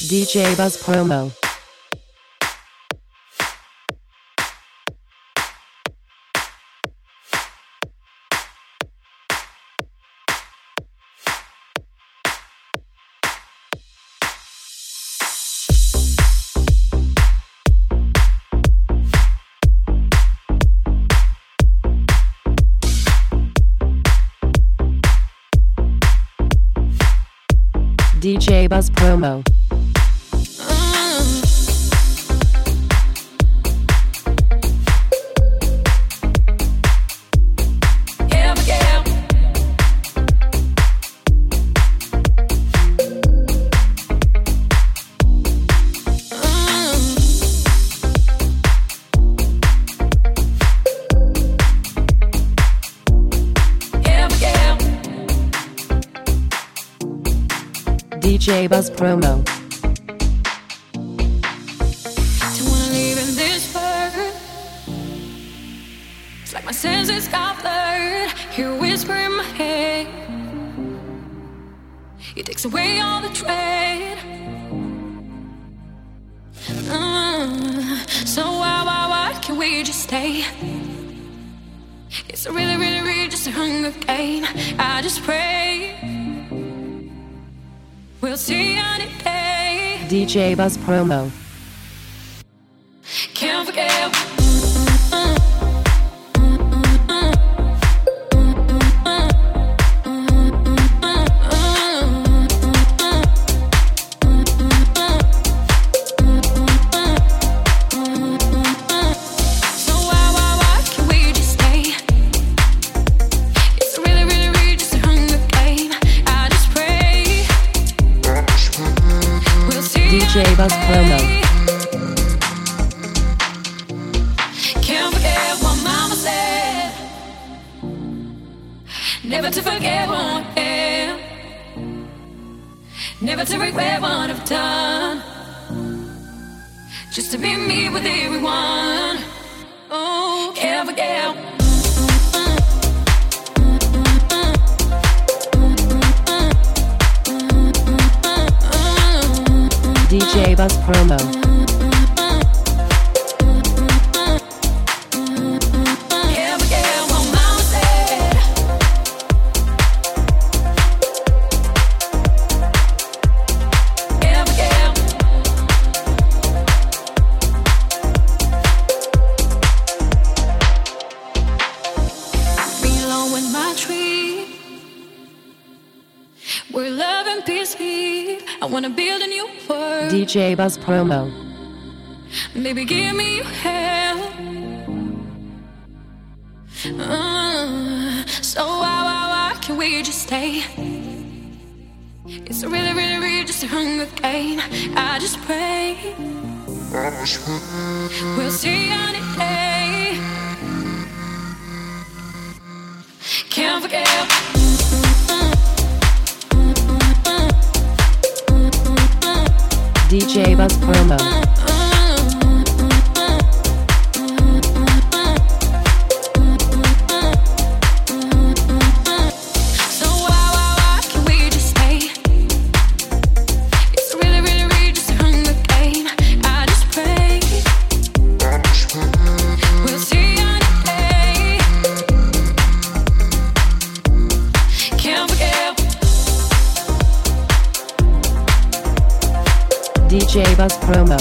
DJ Buzz Promo. DJ Buzz Promo. DJ Buzz Promo. Don't wanna leave in this world. It's like my senses got blurred. Hear a whisper in my head. It takes away all the dread. So why can't we just stay? It's a really just a hunger game. I just pray we'll see any day. DJ Buzz Promo. Can't forget. So why can't we just stay? It's really just a hunger game. I just pray we'll see. DJ Buzz Promo. Can't forget what mama said. Never to forget what I am. Never to regret what I've done. Just to be me with everyone. Oh, can't forget. DJ Buzz Promo. Can't forget what mama said. Can't forget. Be alone with my tree, where love and peace meet. I wanna build a new world. DJ Buzz Promo. Baby, give me your help. So why can't we just stay? It's a really just a hunger game. I just pray we'll see any day. Can't forget. DJ Buzz Promo. So why can't we just stay? It's a really just a hunger game. I just pray we'll see any day. Can't forget. DJ Buzz Promo.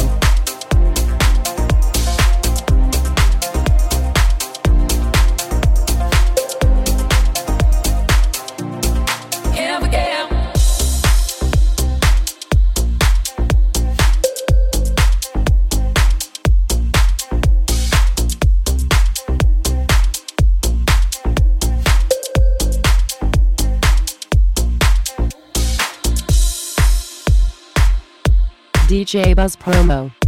Can't forget. DJ Buzz Promo.